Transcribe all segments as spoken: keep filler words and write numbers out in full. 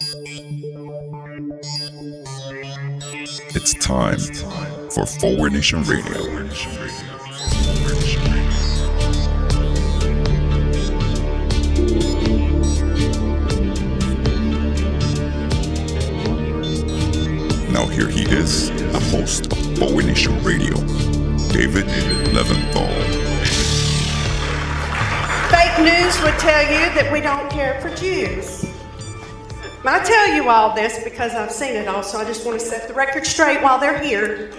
It's time for Forward Nation Radio. Now here he is, the host of Forward Nation Radio, David Leventhal. Fake news would tell you that we don't care for Jews. I tell you all this because I've seen it all, so I just want to set the record straight while they're here.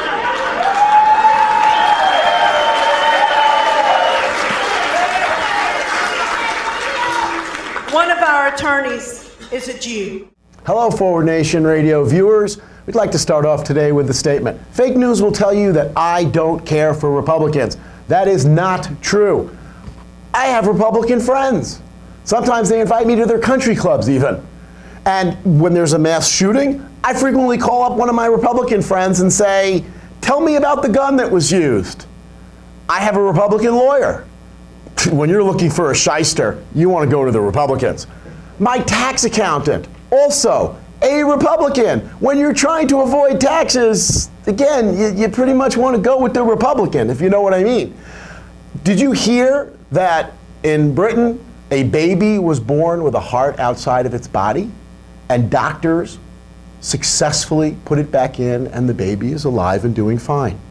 One of our attorneys is a Jew. Hello, Forward Nation Radio viewers. We'd like to start off today with a statement. Fake news will tell you that I don't care for Republicans. That is not true. I have Republican friends. Sometimes they invite me to their country clubs even. And when there's a mass shooting, I frequently call up one of my Republican friends and say, tell me about the gun that was used. I have a Republican lawyer. When you're looking for a shyster, you want to go to the Republicans. My tax accountant, also a Republican. When you're trying to avoid taxes, again, you, you pretty much want to go with the Republican, if you know what I mean. Did you hear that in Britain, a baby was born with a heart outside of its body? And doctors successfully put it back in, and the baby is alive and doing fine.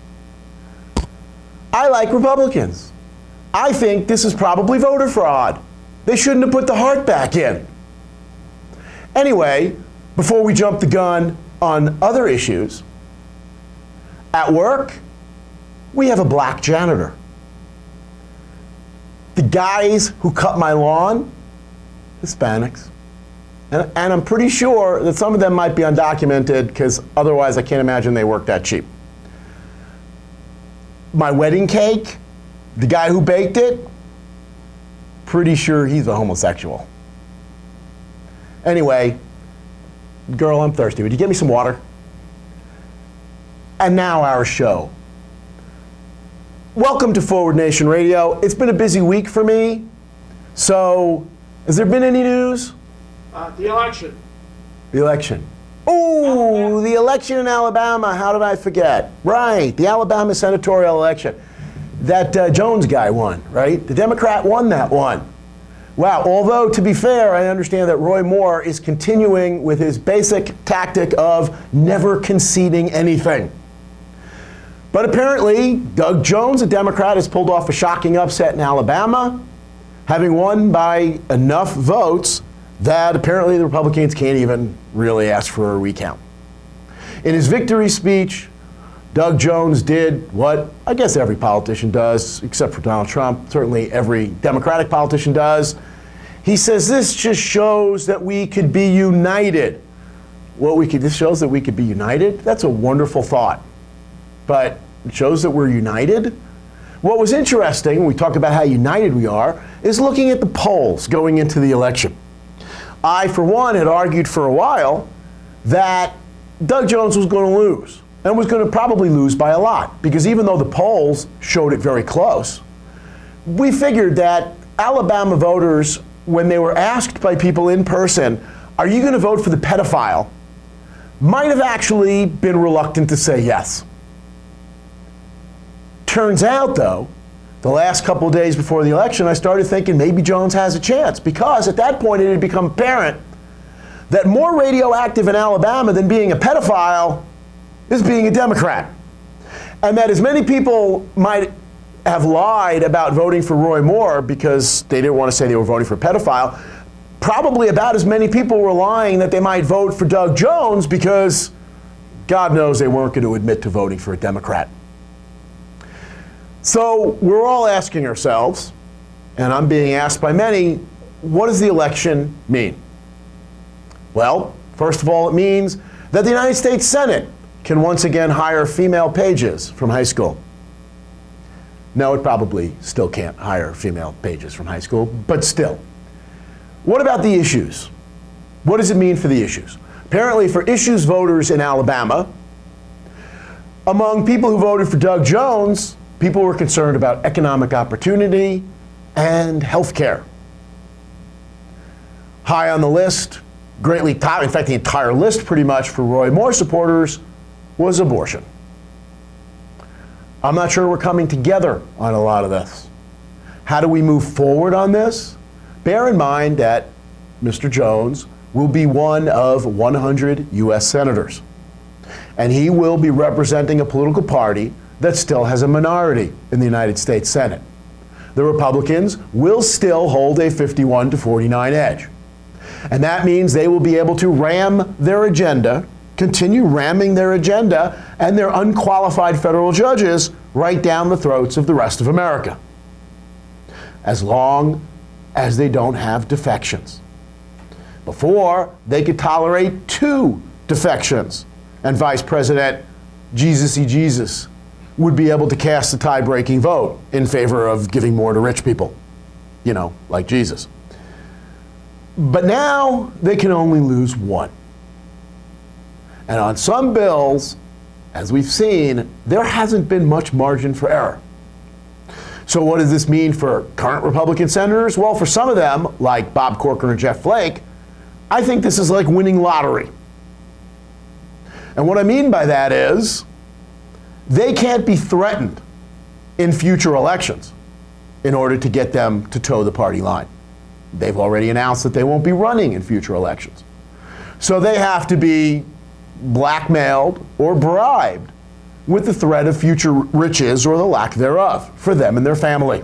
I like Republicans. I think this is probably voter fraud. They shouldn't have put the heart back in. Anyway, before we jump the gun on other issues, at work, we have a black janitor. The guys who cut my lawn, Hispanics. And, and I'm pretty sure that some of them might be undocumented because otherwise I can't imagine they work that cheap. My wedding cake, the guy who baked it, pretty sure he's a homosexual. Anyway, girl, I'm thirsty. Would you get me some water? And now our show. Welcome to Forward Nation Radio. It's been a busy week for me. So, has there been any news? Uh, the election. The election. Oh, the election in Alabama. How did I forget? Right, the Alabama senatorial election. That uh, Jones guy won, right? The Democrat won that one. Wow, although to be fair, I understand that Roy Moore is continuing with his basic tactic of never conceding anything. But apparently, Doug Jones, a Democrat, has pulled off a shocking upset in Alabama, having won by enough votes that apparently the Republicans can't even really ask for a recount. In his victory speech, Doug Jones did what I guess every politician does, except for Donald Trump, certainly every Democratic politician does. He says this just shows that we could be united. What we could, this shows that we could be united? That's a wonderful thought. But it shows that we're united? What was interesting, when we talk about how united we are, is looking at the polls going into the election. I, for one, had argued for a while that Doug Jones was going to lose, and was going to probably lose by a lot, because even though the polls showed it very close, we figured that Alabama voters, when they were asked by people in person, are you going to vote for the pedophile, might have actually been reluctant to say yes. Turns out, though, the last couple of days before the election, I started thinking maybe Jones has a chance, because at that point it had become apparent that more radioactive in Alabama than being a pedophile is being a Democrat. And that as many people might have lied about voting for Roy Moore because they didn't want to say they were voting for a pedophile, probably about as many people were lying that they might vote for Doug Jones because God knows they weren't going to admit to voting for a Democrat. So we're all asking ourselves, and I'm being asked by many, what does the election mean? Well, first of all, it means that the United States Senate can once again hire female pages from high school. No, it probably still can't hire female pages from high school, but still. What about the issues? What does it mean for the issues? Apparently, for issues voters in Alabama, among people who voted for Doug Jones, people were concerned about economic opportunity and health care. High on the list, greatly top, in fact, the entire list pretty much for Roy Moore supporters was abortion. I'm not sure we're coming together on a lot of this. How do we move forward on this? Bear in mind that Mister Jones will be one of one hundred U S senators. And he will be representing a political party that still has a minority in the United States Senate. The Republicans will still hold a fifty-one to forty-nine edge. And that means they will be able to ram their agenda, continue ramming their agenda and their unqualified federal judges right down the throats of the rest of America, as long as they don't have defections. Before, they could tolerate two defections, and Vice President Jesus-y Jesus would be able to cast a tie-breaking vote in favor of giving more to rich people, you know, like Jesus. But now they can only lose one. And on some bills, as we've seen, there hasn't been much margin for error. So what does this mean for current Republican senators? Well, for some of them, like Bob Corker and Jeff Flake, I think this is like winning lottery. And what I mean by that is, they can't be threatened in future elections in order to get them to toe the party line. They've already announced that they won't be running in future elections. So they have to be blackmailed or bribed with the threat of future riches or the lack thereof for them and their family.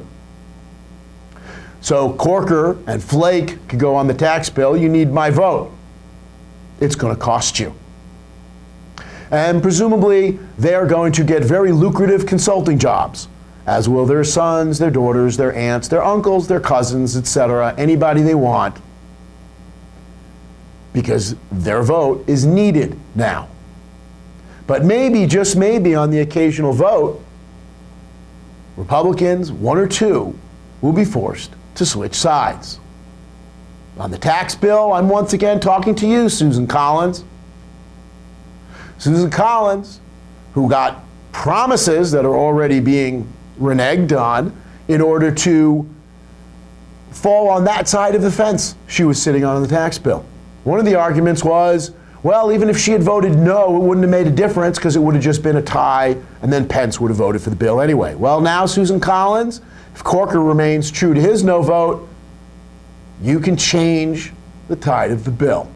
So Corker and Flake could go on the tax bill, you need my vote. It's going to cost you. And presumably they are going to get very lucrative consulting jobs, as will their sons, their daughters, their aunts, their uncles, their cousins, et cetera, anybody they want, because their vote is needed now. But maybe, just maybe, on the occasional vote, Republicans, one or two, will be forced to switch sides. On the tax bill, I'm once again talking to you, Susan Collins. Susan Collins, who got promises that are already being reneged on in order to fall on that side of the fence she was sitting on in the tax bill. One of the arguments was, well, even if she had voted no, it wouldn't have made a difference because it would have just been a tie and then Pence would have voted for the bill anyway. Well, now, Susan Collins, if Corker remains true to his no vote, you can change the tide of the bill.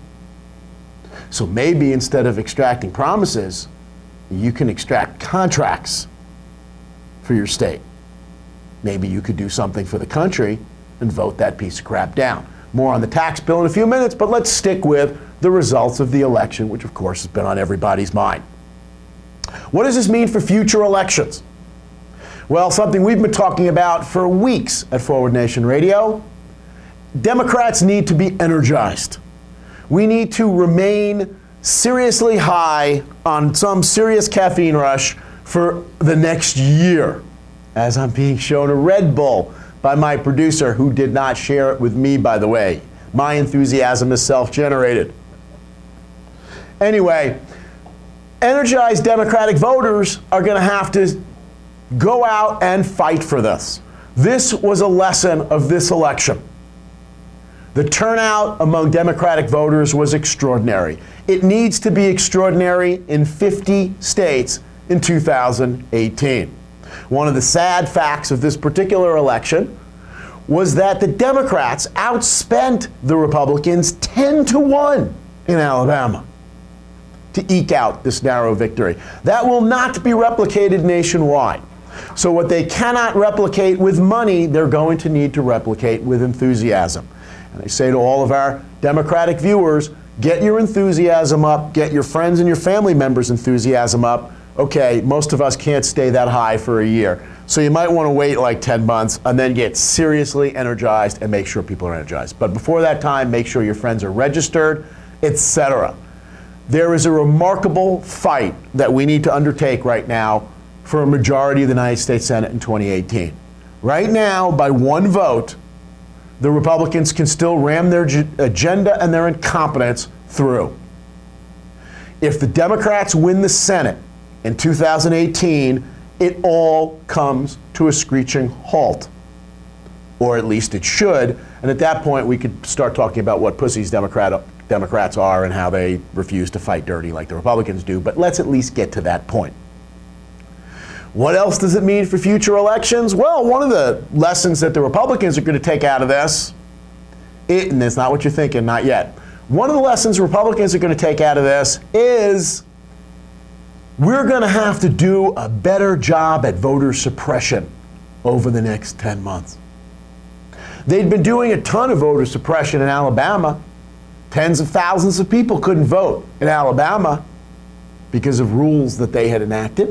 So maybe instead of extracting promises, you can extract contracts for your state. Maybe you could do something for the country and vote that piece of crap down. More on the tax bill in a few minutes, but let's stick with the results of the election, which of course has been on everybody's mind. What does this mean for future elections? Well, something we've been talking about for weeks at Forward Nation Radio. Democrats need to be energized. We need to remain seriously high on some serious caffeine rush for the next year, as I'm being shown a Red Bull by my producer, who did not share it with me, by the way. My enthusiasm is self-generated. Anyway, energized Democratic voters are going to have to go out and fight for this. This was a lesson of this election. The turnout among Democratic voters was extraordinary. It needs to be extraordinary in fifty states in two thousand eighteen. One of the sad facts of this particular election was that the Democrats outspent the Republicans ten to one in Alabama to eke out this narrow victory. That will not be replicated nationwide. So what they cannot replicate with money, they're going to need to replicate with enthusiasm. And I say to all of our Democratic viewers, get your enthusiasm up, get your friends and your family members' enthusiasm up. Okay, most of us can't stay that high for a year. So you might want to wait like ten months and then get seriously energized and make sure people are energized. But before that time, make sure your friends are registered, et cetera. There is a remarkable fight that we need to undertake right now for a majority of the United States Senate in twenty eighteen. Right now, by one vote, the Republicans can still ram their agenda and their incompetence through. If the Democrats win the Senate in two thousand eighteen, it all comes to a screeching halt. Or at least it should. And at that point, we could start talking about what pussies Democrat, Democrats are and how they refuse to fight dirty like the Republicans do, but let's at least get to that point. What else does it mean for future elections? Well, one of the lessons that the Republicans are going to take out of this, it, and it's not what you're thinking, not yet. One of the lessons Republicans are going to take out of this is we're going to have to do a better job at voter suppression over the next ten months. They'd been doing a ton of voter suppression in Alabama. Tens of thousands of people couldn't vote in Alabama because of rules that they had enacted.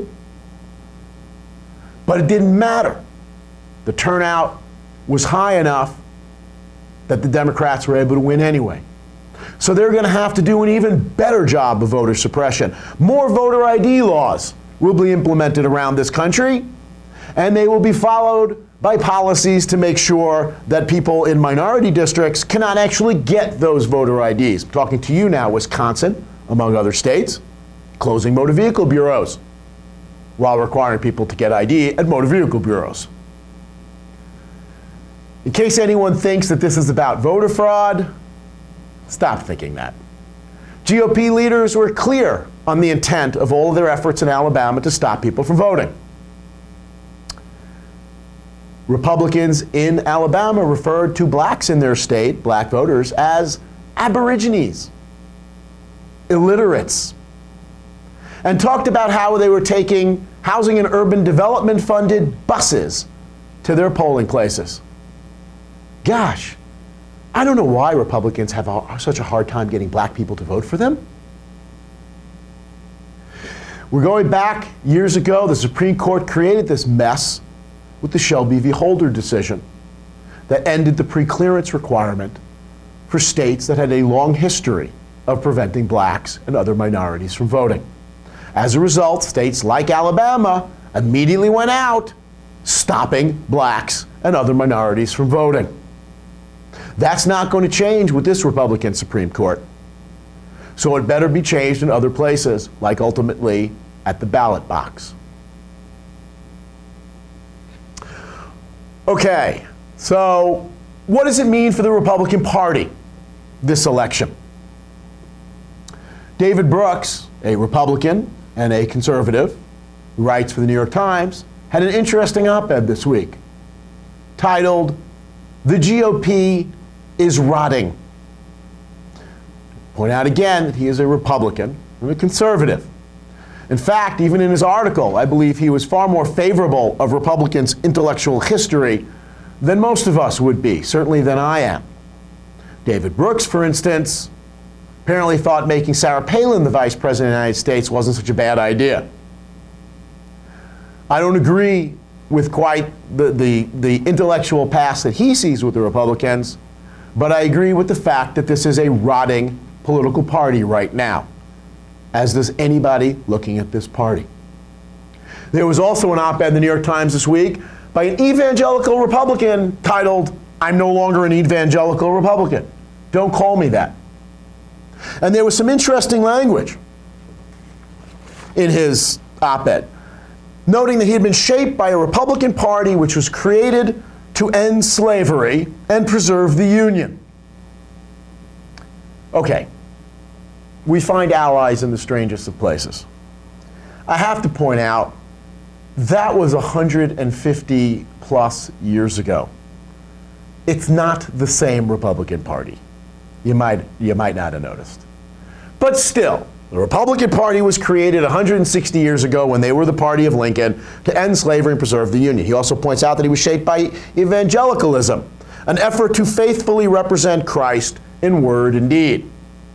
But it didn't matter. The turnout was high enough that the Democrats were able to win anyway. So they're going to have to do an even better job of voter suppression. More voter I D laws will be implemented around this country, and they will be followed by policies to make sure that people in minority districts cannot actually get those voter I Ds. I'm talking to you now, Wisconsin, among other states, closing motor vehicle bureaus while requiring people to get I D at motor vehicle bureaus. In case anyone thinks that this is about voter fraud, stop thinking that. G O P leaders were clear on the intent of all of their efforts in Alabama to stop people from voting. Republicans in Alabama referred to blacks in their state, black voters, as aborigines, illiterates, and talked about how they were taking housing and urban development funded buses to their polling places. Gosh, I don't know why Republicans have a, such a hard time getting black people to vote for them. We're going back years ago. The Supreme Court created this mess with the Shelby v. Holder decision that ended the preclearance requirement for states that had a long history of preventing blacks and other minorities from voting. As a result, states like Alabama immediately went out stopping blacks and other minorities from voting. That's not going to change with this Republican Supreme Court. So it better be changed in other places, like ultimately at the ballot box. Okay, so what does it mean for the Republican Party, this election? David Brooks, a Republican and a conservative, who writes for the New York Times, had an interesting op-ed this week titled, "The G O P is Rotting." Point out again that he is a Republican and a conservative. In fact, even in his article, I believe he was far more favorable of Republicans' intellectual history than most of us would be, certainly than I am. David Brooks, for instance, apparently thought making Sarah Palin the Vice President of the United States wasn't such a bad idea. I don't agree with quite the, the, the intellectual past that he sees with the Republicans, but I agree with the fact that this is a rotting political party right now, as does anybody looking at this party. There was also an op-ed in the New York Times this week by an evangelical Republican titled, "I'm no longer an evangelical Republican. Don't call me that." And there was some interesting language in his op-ed, noting that he had been shaped by a Republican Party which was created to end slavery and preserve the Union. Okay, we find allies in the strangest of places. I have to point out, that was one hundred fifty plus years ago. It's not the same Republican Party. You might, you might not have noticed. But still, the Republican Party was created one hundred sixty years ago when they were the party of Lincoln to end slavery and preserve the Union. He also points out that he was shaped by evangelicalism, an effort to faithfully represent Christ in word and deed.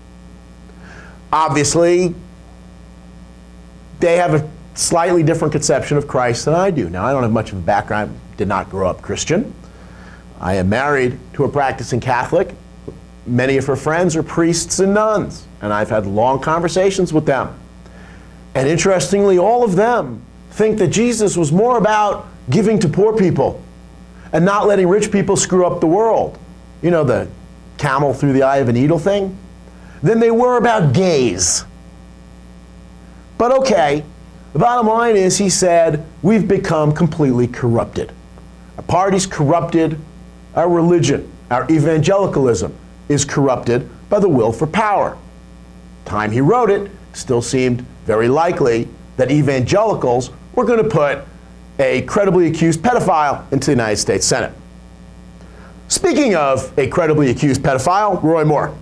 Obviously, they have a slightly different conception of Christ than I do. Now, I don't have much of a background, did not grow up Christian. I am married to a practicing Catholic. Many of her friends are priests and nuns, and I've had long conversations with them. And interestingly, all of them think that Jesus was more about giving to poor people and not letting rich people screw up the world. You know, the camel through the eye of a needle thing? Than they were about gays. But okay, the bottom line is, he said, we've become completely corrupted. Our party's corrupted, our religion, our evangelicalism is corrupted by the will for power. Time he wrote it, still seemed very likely that evangelicals were going to put a credibly accused pedophile into the United States Senate. Speaking of a credibly accused pedophile, Roy Moore.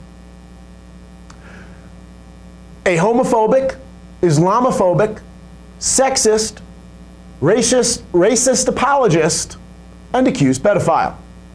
A homophobic, Islamophobic, sexist, racist, racist apologist, and accused pedophile.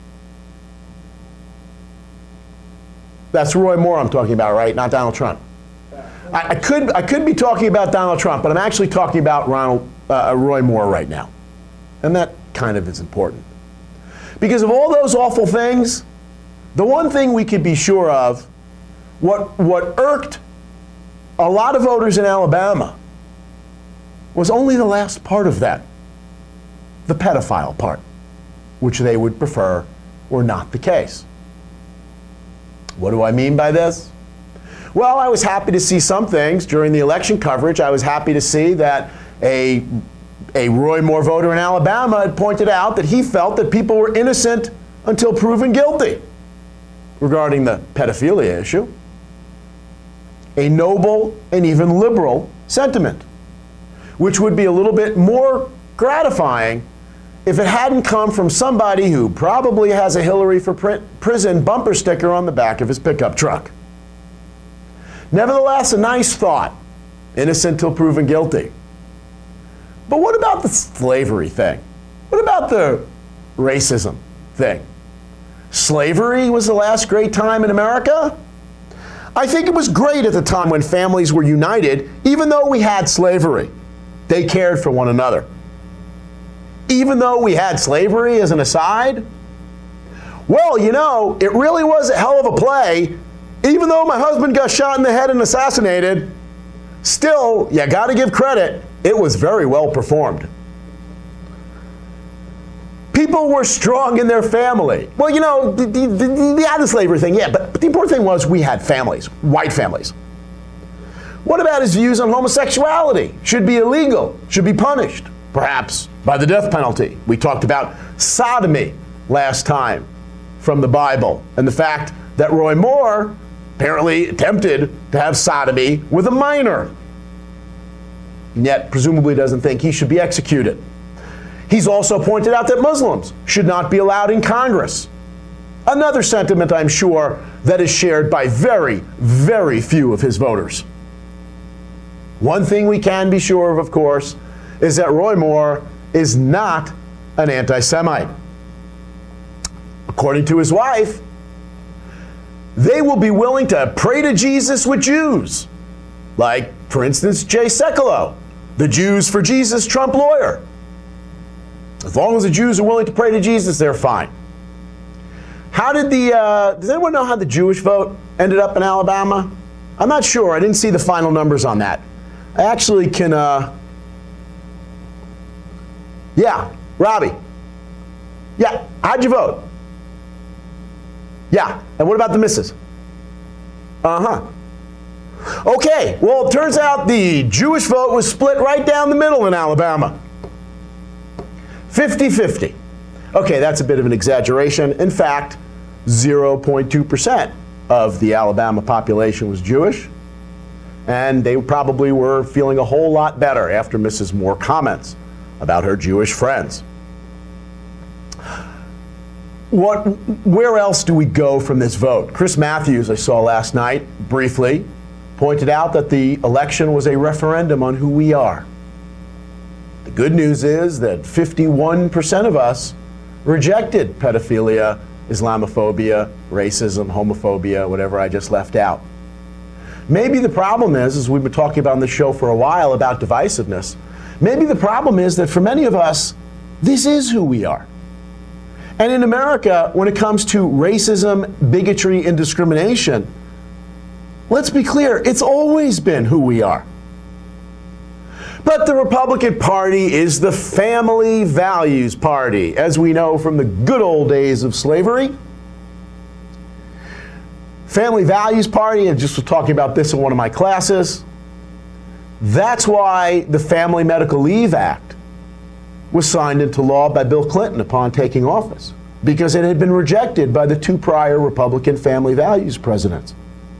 That's Roy Moore I'm talking about, right? Not Donald Trump. I, I could I could be talking about Donald Trump, but I'm actually talking about Ronald uh, Roy Moore right now, and that kind of is important. Because of all those awful things, the one thing we could be sure of, what what irked a lot of voters in Alabama, was only the last part of that, the pedophile part, which they would prefer were not the case. What do I mean by this? Well, I was happy to see some things during the election coverage. I was happy to see that a, a Roy Moore voter in Alabama had pointed out that he felt that people were innocent until proven guilty regarding the pedophilia issue. A noble and even liberal sentiment, which would be a little bit more gratifying if it hadn't come from somebody who probably has a Hillary for prison bumper sticker on the back of his pickup truck. Nevertheless, a nice thought, innocent till proven guilty. But what about the slavery thing? What about the racism thing? Slavery was the last great time in America? I think it was great at the time when families were united, even though we had slavery. They cared for one another. Even though we had slavery as an aside? Well, you know, it really was a hell of a play. Even though my husband got shot in the head and assassinated, still, you gotta give credit, it was very well performed. People were strong in their family. Well, you know, the, the, the, the had the slavery thing, yeah, but, but the important thing was we had families, white families. What about his views on homosexuality? Should be illegal, should be punished, perhaps by the death penalty. We talked about sodomy last time from the Bible, and the fact that Roy Moore apparently attempted to have sodomy with a minor, and yet presumably doesn't think he should be executed. He's also pointed out that Muslims should not be allowed in Congress. Another sentiment, I'm sure, that is shared by very, very few of his voters. One thing we can be sure of, of course, is that Roy Moore is not an anti-Semite. According to his wife, they will be willing to pray to Jesus with Jews. Like, for instance, Jay Sekulow, the Jews for Jesus Trump lawyer. As long as the Jews are willing to pray to Jesus, they're fine. How did the, uh, does anyone know how the Jewish vote ended up in Alabama? I'm not sure. I didn't see the final numbers on that. I actually can, uh, yeah, Robbie. Yeah, how'd you vote? Yeah, and what about the missus? Uh-huh. Okay, well, it turns out the Jewish vote was split right down the middle in Alabama. fifty fifty. Okay, that's a bit of an exaggeration. In fact, zero point two percent of the Alabama population was Jewish, and they probably were feeling a whole lot better after Missus Moore comments about her Jewish friends. What, where else do we go from this vote? Chris Matthews, I saw last night, briefly, pointed out that the election was a referendum on who we are. The good news is that fifty-one percent of us rejected pedophilia, Islamophobia, racism, homophobia, whatever I just left out. Maybe the problem is, as we've been talking about on the show for a while about divisiveness, maybe the problem is that for many of us, this is who we are. And in America, when it comes to racism, bigotry, and discrimination, let's be clear, it's always been who we are. But the Republican Party is the family values party, as we know from the good old days of slavery. Family values party, I just was talking about this in one of my classes. That's why the Family Medical Leave Act was signed into law by Bill Clinton upon taking office, because it had been rejected by the two prior Republican family values presidents.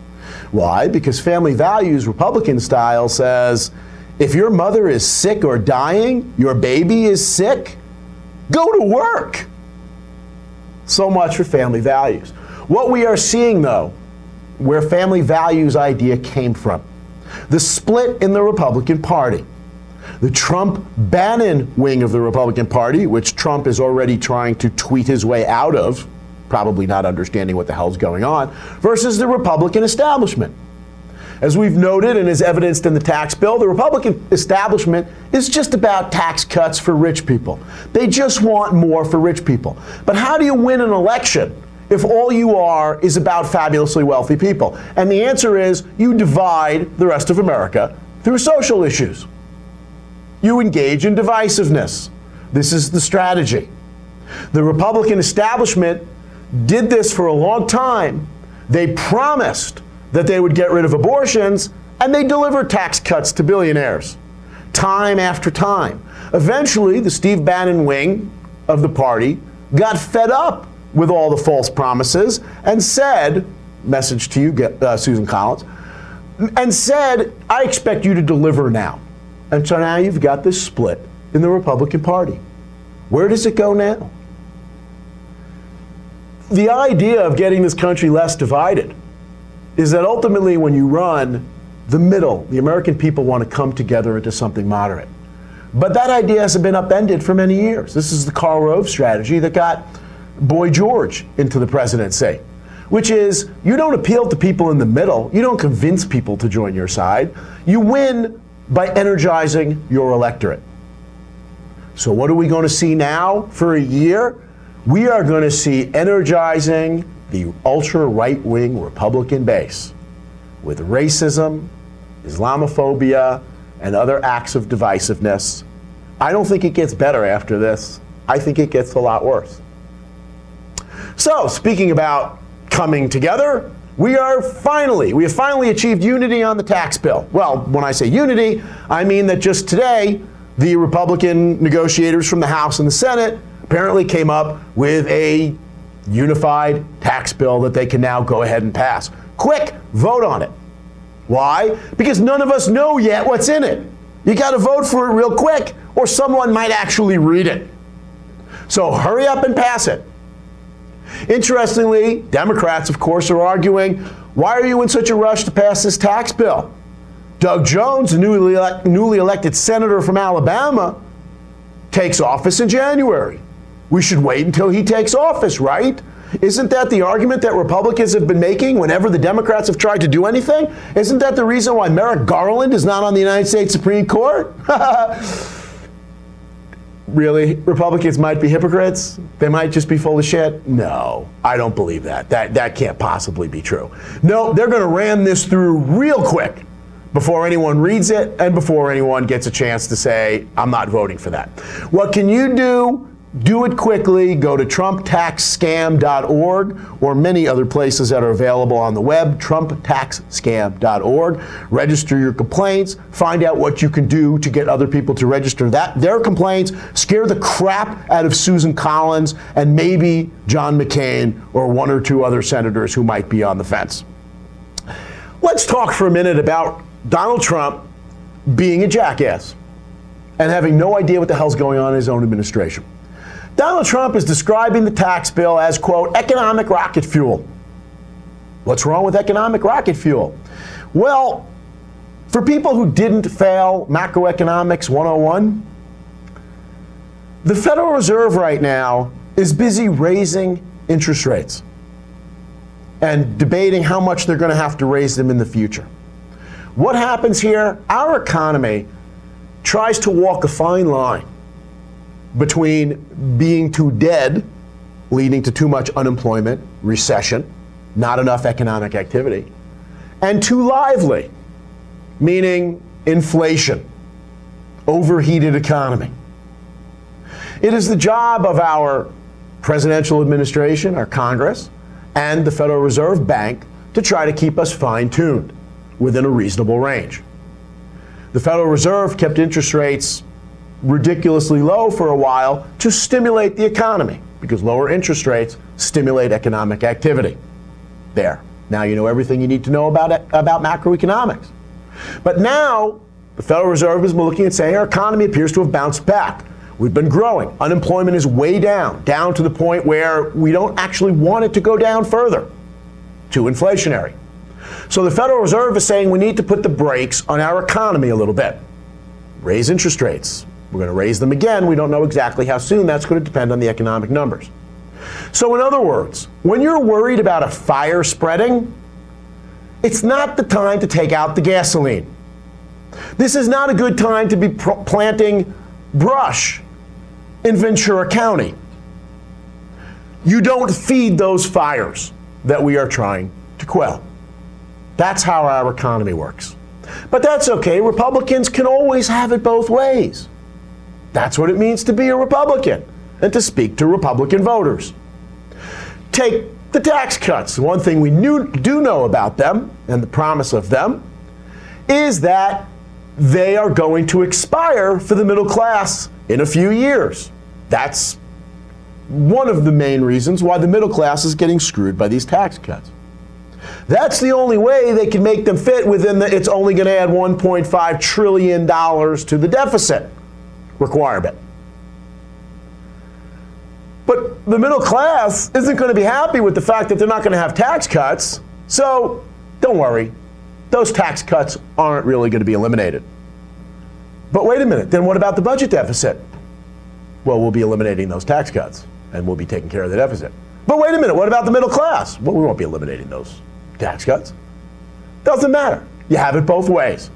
Why? Because family values, Republican style, says if your mother is sick or dying, your baby is sick, go to work. So much for family values. What we are seeing, though, where family values idea came from, the split in the Republican Party. The Trump-Bannon wing of the Republican Party, which Trump is already trying to tweet his way out of, probably not understanding what the hell's going on, versus the Republican establishment. As we've noted and is evidenced in the tax bill, the Republican establishment is just about tax cuts for rich people. They just want more for rich people. But how do you win an election if all you are is about fabulously wealthy people? And the answer is you divide the rest of America through social issues. You engage in divisiveness. This is the strategy. The Republican establishment did this for a long time. They promised that they would get rid of abortions, and they delivered tax cuts to billionaires, time after time. Eventually, the Steve Bannon wing of the party got fed up with all the false promises and said, message to you, uh, Susan Collins, and said, I expect you to deliver now. And so now you've got this split in the Republican Party. Where does it go now? The idea of getting this country less divided is that ultimately when you run, the middle, the American people want to come together into something moderate. But that idea hasn't been upended for many years. This is the Karl Rove strategy that got Boy George into the presidency, which is you don't appeal to people in the middle. You don't convince people to join your side. You win by energizing your electorate. So what are we going to see now for a year? We are going to see energizing the ultra-right-wing Republican base with racism, Islamophobia, and other acts of divisiveness. I don't think it gets better after this. I think it gets a lot worse. So, speaking about coming together, we are finally, we have finally achieved unity on the tax bill. Well, when I say unity, I mean that just today, the Republican negotiators from the House and the Senate apparently came up with a unified tax bill that they can now go ahead and pass. Quick, vote on it. Why? Because none of us know yet what's in it. You got to vote for it real quick, or someone might actually read it. So hurry up and pass it. Interestingly, Democrats, of course, are arguing, why are you in such a rush to pass this tax bill? Doug Jones, the newly, elect, newly elected senator from Alabama, takes office in January. We should wait until he takes office, right? Isn't that the argument that Republicans have been making whenever the Democrats have tried to do anything? Isn't that the reason why Merrick Garland is not on the United States Supreme Court? Really? Republicans might be hypocrites? They might just be full of shit? No, I don't believe that. That, that can't possibly be true. No, they're going to ram this through real quick before anyone reads it and before anyone gets a chance to say, I'm not voting for that. What can you do? Do it quickly. Go to Trump Tax Scam dot org or many other places that are available on the web, Trump Tax Scam dot org. Register your complaints. Find out what you can do to get other people to register that their complaints. Scare the crap out of Susan Collins and maybe John McCain or one or two other senators who might be on the fence. Let's talk for a minute about Donald Trump being a jackass and having no idea what the hell's going on in his own administration. Donald Trump is describing the tax bill as, quote, economic rocket fuel. What's wrong with economic rocket fuel? Well, for people who didn't fail Macroeconomics one oh one, the Federal Reserve right now is busy raising interest rates and debating how much they're going to have to raise them in the future. What happens here? Our economy tries to walk a fine line between being too dead, leading to too much unemployment, recession, not enough economic activity, and too lively, meaning inflation, overheated economy. It is the job of our presidential administration, our Congress, and the Federal Reserve Bank to try to keep us fine-tuned within a reasonable range. The Federal Reserve kept interest rates ridiculously low for a while to stimulate the economy, because lower interest rates stimulate economic activity. There. Now you know everything you need to know about it, about macroeconomics. But now the Federal Reserve is looking and saying our economy appears to have bounced back. We've been growing. Unemployment is way down, down to the point where we don't actually want it to go down further, too inflationary. So the Federal Reserve is saying we need to put the brakes on our economy a little bit. Raise interest rates. We're going to raise them again. We don't know exactly how soon. That's going to depend on the economic numbers. So in other words, when you're worried about a fire spreading, it's not the time to take out the gasoline. This is not a good time to be pr- planting brush in Ventura County. You don't feed those fires that we are trying to quell. That's how our economy works. But that's okay. Republicans can always have it both ways. That's what it means to be a Republican and to speak to Republican voters. Take the tax cuts. One thing we knew, do know about them and the promise of them is that they are going to expire for the middle class in a few years. That's one of the main reasons why the middle class is getting screwed by these tax cuts. That's the only way they can make them fit within the it's only going to add one point five trillion dollars to the deficit requirement. But the middle class isn't going to be happy with the fact that they're not going to have tax cuts. So don't worry. Those tax cuts aren't really going to be eliminated. But wait a minute, then what about the budget deficit? Well, we'll be eliminating those tax cuts and we'll be taking care of the deficit. But wait a minute, what about the middle class? Well, we won't be eliminating those tax cuts. Doesn't matter. You have it both ways.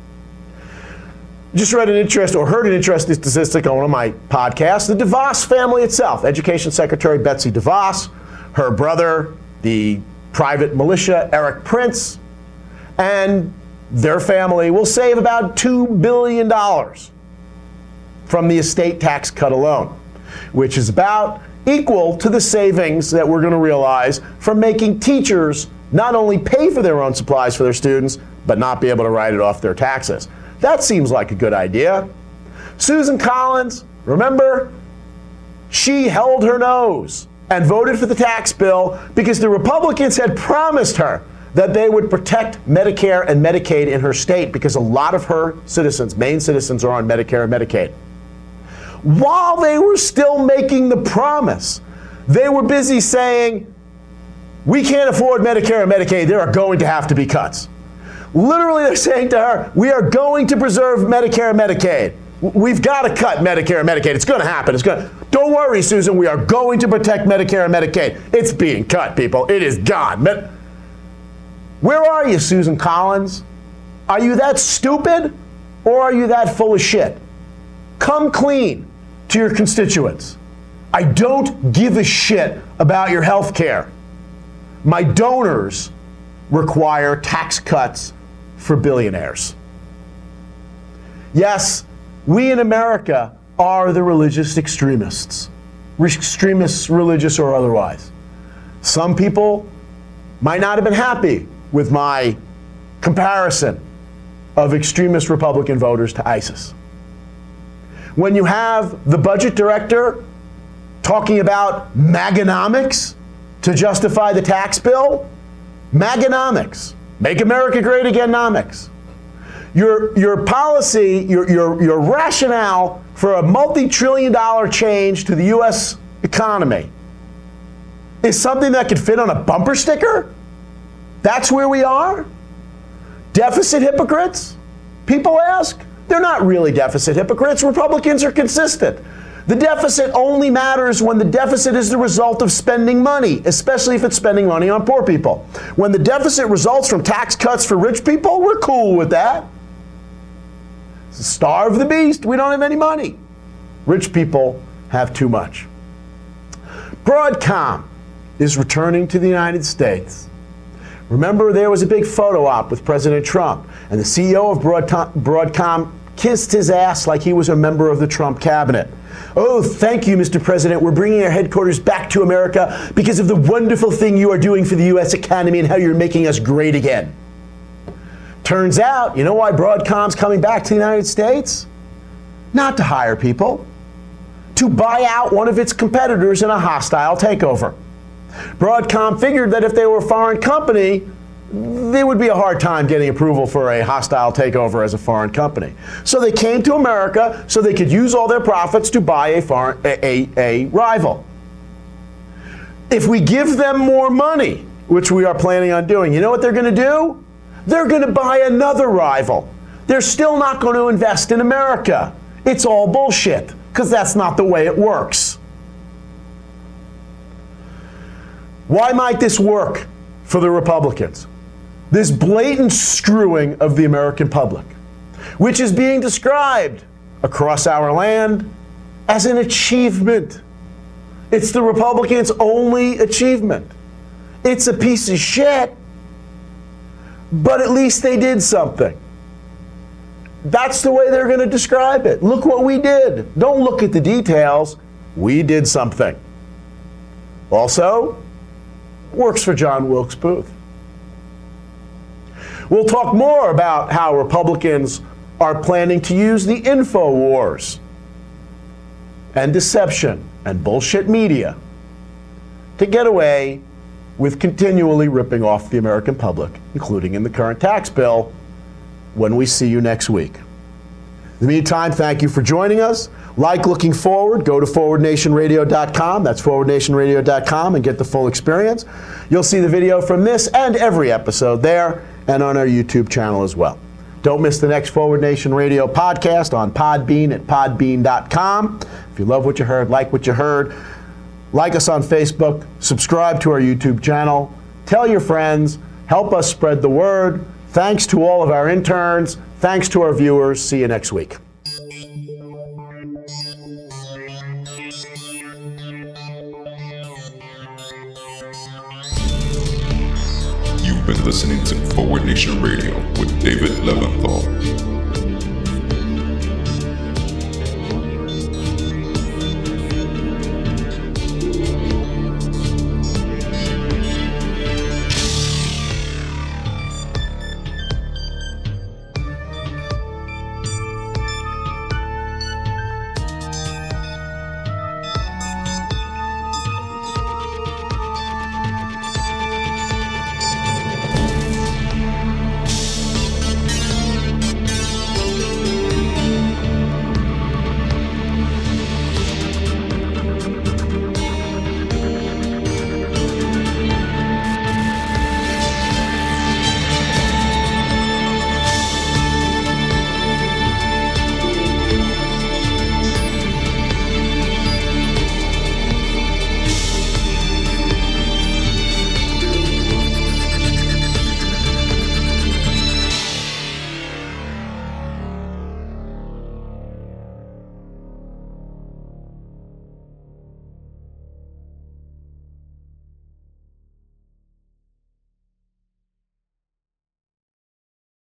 Just read an interest or heard an interesting statistic on one of my podcasts. The DeVos family itself, Education Secretary Betsy DeVos, her brother, the private militia, Eric Prince, and their family will save about two billion dollars from the estate tax cut alone, which is about equal to the savings that we're going to realize from making teachers not only pay for their own supplies for their students, but not be able to write it off their taxes. That seems like a good idea. Susan Collins, remember, she held her nose and voted for the tax bill because the Republicans had promised her that they would protect Medicare and Medicaid in her state because a lot of her citizens, Maine citizens, are on Medicare and Medicaid. While they were still making the promise, they were busy saying, we can't afford Medicare and Medicaid, there are going to have to be cuts. Literally, they're saying to her, we are going to preserve Medicare and Medicaid. We've got to cut Medicare and Medicaid. It's going to happen. It's going to. Don't worry, Susan, we are going to protect Medicare and Medicaid. It's being cut, people. It is gone. Med- Where are you, Susan Collins? Are you that stupid or are you that full of shit? Come clean to your constituents. I don't give a shit about your health care. My donors require tax cuts for billionaires. Yes, we in America are the religious extremists. Extremists, religious or otherwise. Some people might not have been happy with my comparison of extremist Republican voters to ISIS. When you have the budget director talking about MAGAnomics to justify the tax bill, MAGAnomics, Make America Great Again-nomics. Your, your policy, your, your, your rationale for a multi-trillion dollar change to the U S economy is something that could fit on a bumper sticker? That's where we are? Deficit hypocrites? People ask. They're not really deficit hypocrites. Republicans are consistent. The deficit only matters when the deficit is the result of spending money, especially if it's spending money on poor people. When the deficit results from tax cuts for rich people, we're cool with that. Starve the beast, we don't have any money. Rich people have too much. Broadcom is returning to the United States. Remember, there was a big photo op with President Trump, and the C E O of Broadcom, Broadcom kissed his ass like he was a member of the Trump cabinet. Oh, thank you, Mister President. We're bringing our headquarters back to America because of the wonderful thing you are doing for the U S economy and how you're making us great again. Turns out, you know why Broadcom's coming back to the United States? Not to hire people, to buy out one of its competitors in a hostile takeover. Broadcom figured that if they were a foreign company, there would be a hard time getting approval for a hostile takeover as a foreign company. So they came to America so they could use all their profits to buy a, foreign, a, a, a rival. If we give them more money, which we are planning on doing, you know what they're going to do? They're going to buy another rival. They're still not going to invest in America. It's all bullshit, because that's not the way it works. Why might this work for the Republicans? This blatant screwing of the American public, which is being described across our land as an achievement. It's the Republicans' only achievement. It's a piece of shit, but at least they did something. That's the way they're going to describe it. Look what we did. Don't look at the details. We did something. Also, works for John Wilkes Booth. We'll talk more about how Republicans are planning to use the info wars and deception and bullshit media to get away with continually ripping off the American public, including in the current tax bill, when we see you next week. In the meantime, thank you for joining us. Like Looking Forward, go to forward nation radio dot com. That's forward nation radio dot com and get the full experience. You'll see the video from this and every episode there and on our YouTube channel as well. Don't miss the next Forward Nation Radio podcast on Podbean at podbean dot com. If you love what you heard, like what you heard, like us on Facebook, subscribe to our YouTube channel, tell your friends, help us spread the word. Thanks to all of our interns. Thanks to our viewers. See you next week. You've been listening to Forward Nation Radio with David Leventhal.